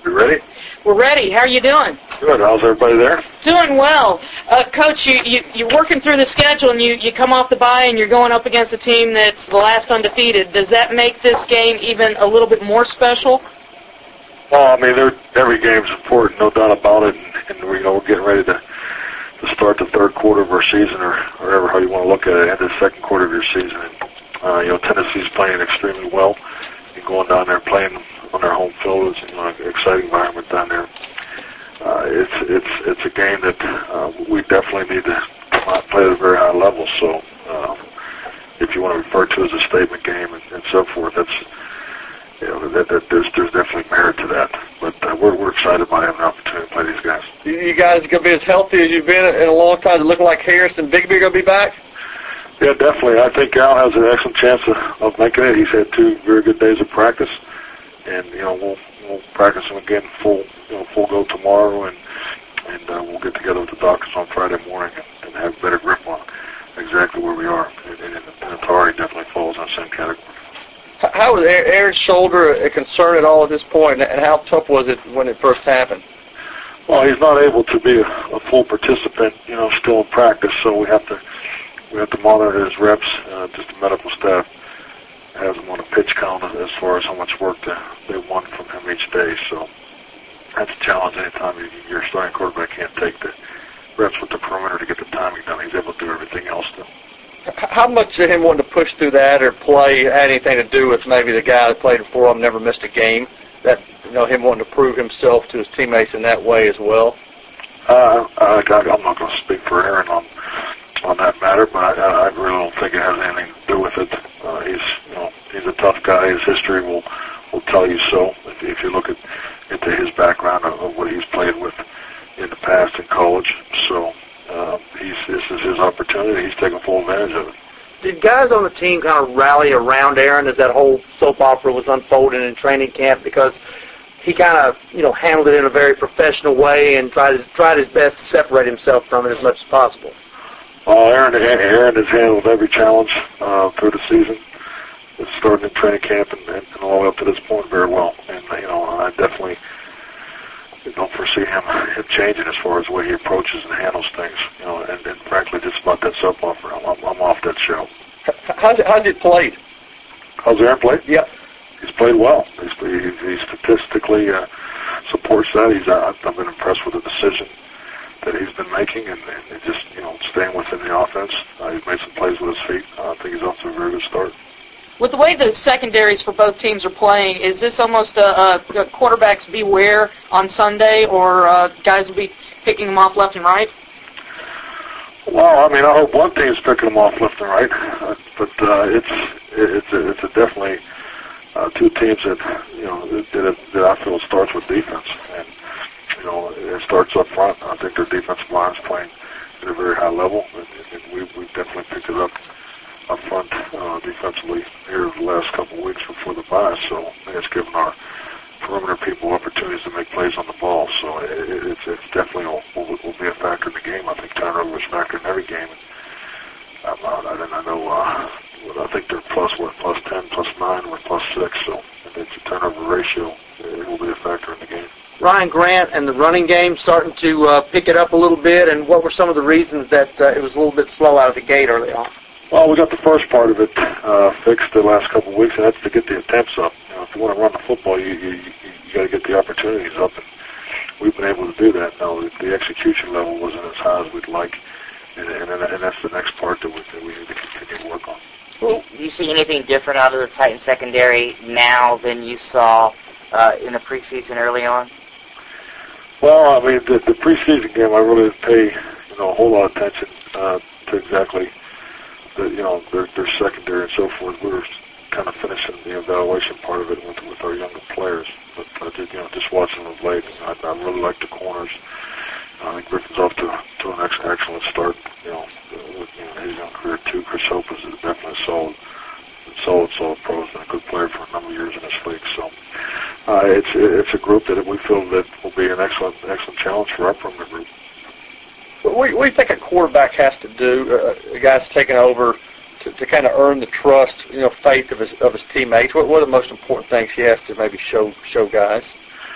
You ready? We're ready. How are you doing? Good. How's everybody there? Doing well. Coach, you're working through the schedule, and you come off the bye, and you're going up against a team that's the last undefeated. Does that make this game even a little bit more special? Well, I mean, every game's important, no doubt about it, and we're getting ready to start the third quarter of our season, or however how you want to look at it, and the second quarter of your season. And, Tennessee's playing extremely well, and going down there playing on their home field is an exciting environment down there. It's a game that we definitely need to come out and play at a very high level. So, if you want to refer to it as a statement game and so forth, that's there's definitely merit to that. But we're excited about having an opportunity to play these guys. You guys are going to be as healthy as you've been in a long time. Does it look like Harris and Bigby are going to be back? Yeah, definitely. I think Al has an excellent chance of making it. He's had 2 very good days of practice, and we'll practice him again full go tomorrow, and we'll get together with the doctors on Friday morning and have a better grip on exactly where we are. And Atari definitely falls in the same category. How was Aaron's shoulder a concern at all at this point, and how tough was it when it first happened? Well, he's not able to be a full participant, still in practice, so we have to monitor his reps. Just the medical staff has him on a pitch count as far as how much work they want from him each day. So that's a challenge anytime your starting quarterback can't take the reps with the perimeter to get the timing done. He's able to do everything else still. How much of him wanting to push through that or play had anything to do with maybe the guy that played for him, never missed a game, that him wanting to prove himself to his teammates in that way as well? I'm not going to speak for Aaron on that matter, but I really don't think it has anything to do with it. He's a tough guy. His history will tell you so. If you look into his background of what he's played with in the past in college, so this is his opportunity. He's taking full advantage of it. Did guys on the team kind of rally around Aaron as that whole soap opera was unfolding in training camp, because he kind of handled it in a very professional way and tried his best to separate himself from it as much as possible? Well, Aaron has handled every challenge through the season. It's starting in training camp and all the way up to this point very well. And I definitely don't foresee him changing as far as the way he approaches and handles things. And frankly, just about that soap opera, I'm off that show. How's he played? How's Aaron played? Yeah. He's played well. He statistically supports that. I've been impressed with the decision that he's been making and just staying within the offense. He's made some plays with his feet. I think he's off to a very good start. With the way the secondaries for both teams are playing, is this almost a quarterbacks beware on Sunday, or guys will be picking them off left and right? Well, I mean, I hope one team's picking them off left and right, but it's definitely 2 teams that I feel starts with defense, and it starts up front. I think their defensive line's playing at a very high level, and we've definitely picked it up front defensively here the last couple of weeks before the bye. So I think it's given our perimeter people opportunities to make plays on the ball. So it's definitely will be a factor in the game. I think turnover is a factor in every game. I think they're plus 10, plus 9, or plus 6. So it's a turnover ratio. It will be a factor in the game. Ryan Grant and the running game starting to pick it up a little bit, and what were some of the reasons that it was a little bit slow out of the gate early on? Well, we got the first part of it fixed the last couple of weeks, and that's to get the attempts up. If you want to run the football, you got to get the opportunities up, and we've been able to do that. Now, the execution level wasn't as high as we'd like, and that's the next part that we need to continue to work on. Well, do you see anything different out of the Titan secondary now than you saw in the preseason early on? Well, I mean, the preseason game, I really didn't pay a whole lot of attention to exactly their secondary and so forth. We were kind of finishing the evaluation part of it with our younger players, but just watching them late, I really like the corners. I think Griffin's off to an excellent start. With his young career too. Chris Hope is definitely a solid pro. He's been a good player for a number of years in this league. So it's a group that we feel that will be an excellent challenge for our perimeter group. What do you think a quarterback has to do, a guy's taking over, to kind of earn the trust, faith of his teammates? What are the most important things he has to maybe show guys? Well,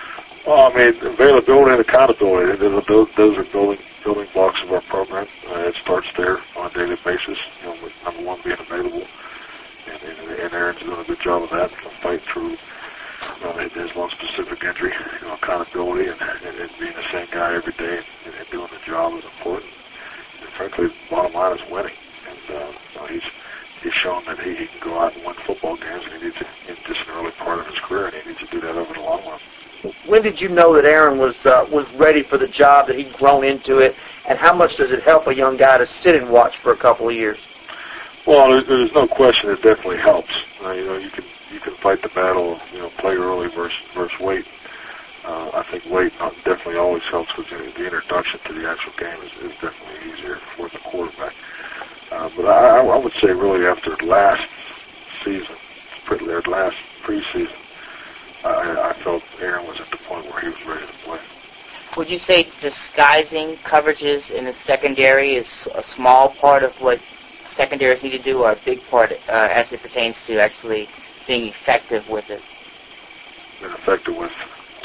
Well, I mean, availability and accountability, those are building blocks of our program. It starts there on a daily basis, with number one being available. And Aaron's doing a good job of that, fighting through his one specific injury. Accountability and being the same guy every day and doing the job is important. And frankly, the bottom line is winning. And he's shown that he can go out and win football games, and he needs to, just an early part of his career, and he needs to do that over the long run. When did you know that Aaron was ready for the job, that he'd grown into it, and how much does it help a young guy to sit and watch for a couple of years? Well, there's no question it definitely helps. You can fight the battle of play early versus wait. I think wait definitely always helps because the introduction to the actual game is definitely easier for the quarterback. But I would say really after last season, last preseason, I felt Aaron was at the point where he was ready to play. Would you say disguising coverages in the secondary is a small part of what secondaries need to do, or a big part as it pertains to actually being effective with it? Been effective with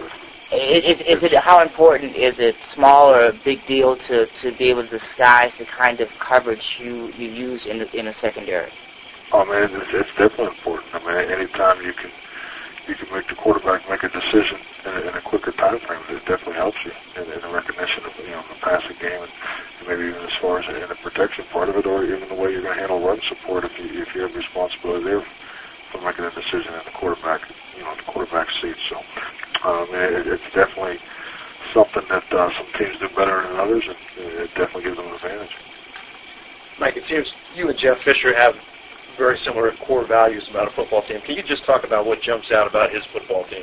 Is it how important is it, small or a big deal, to be able to disguise the kind of coverage you use in a secondary? I mean, it's definitely important. I mean, anytime you can make the quarterback make a decision in a quicker time frame, it definitely helps you in the recognition of the passing game, and maybe even as far as in the protection part of it, or even the way you're going to handle run support if you have responsibility there for making a decision in the quarterback seat. So it's definitely something that some teams do better than others, and it definitely gives them an advantage. Mike, it seems you and Jeff Fisher have very similar core values about a football team. Can you just talk about what jumps out about his football team?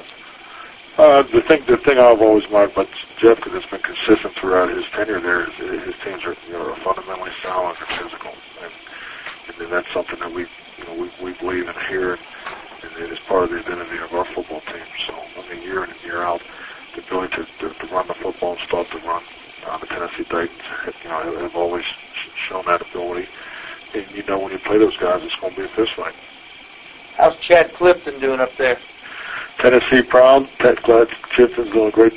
The thing I've always admired about Jeff, because it's been consistent throughout his tenure there, is his teams are fundamentally sound and physical, and that's something that we believe in here, and it is part of the identity of our football team. So I mean, year in and year out, the ability to run the football and stop the run. The Tennessee Titans, have always shown that ability. And when you play those guys, it's going to be a fist fight. How's Chad Clifton doing up there? Tennessee proud. Chad Clifton's doing a great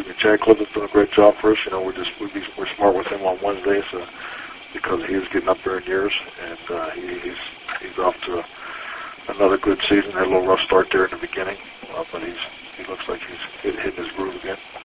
job for us. We're smart with him on Wednesdays because he is getting up there in years, and he's off to another good season. Had a little rough start there in the beginning, but he looks like he's hitting his groove again.